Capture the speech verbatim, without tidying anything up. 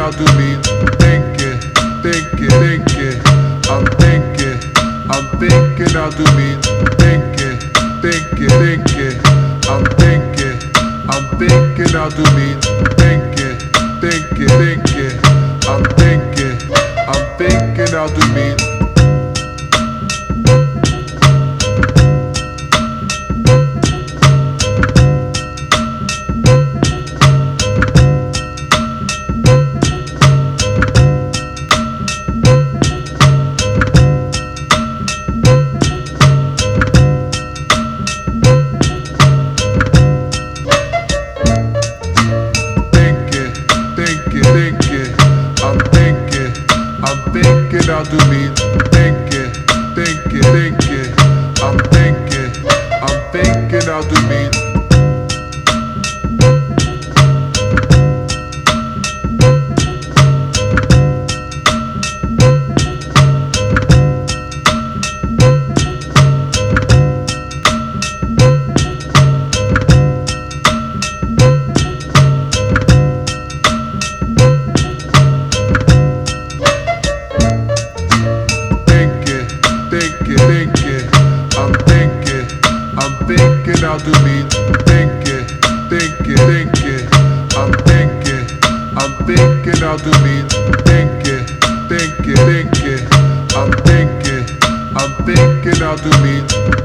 I'll do me. Thinking, thinking, thinking. I'm thinking, I'm thinking I'll do me. Thinking, thinking, thinking. I'm thinking, I'm thinking I'll do me. Thinking, thinking, thinking. I'm thinking, I'm thinking I'll do me. Thinking, I'm thinking, I'm thinking I'll do me. Thinking, thinking, thinking. I'm thinking, I'm thinking I'll do me. Thinking, I'm thinking, I'm thinking I'll do me. Thinking, thinking, thinking. I'm thinking, I'm thinking I'll do me. Thinking, thinking, thinking. I'm thinking, I'm thinking I'll do me.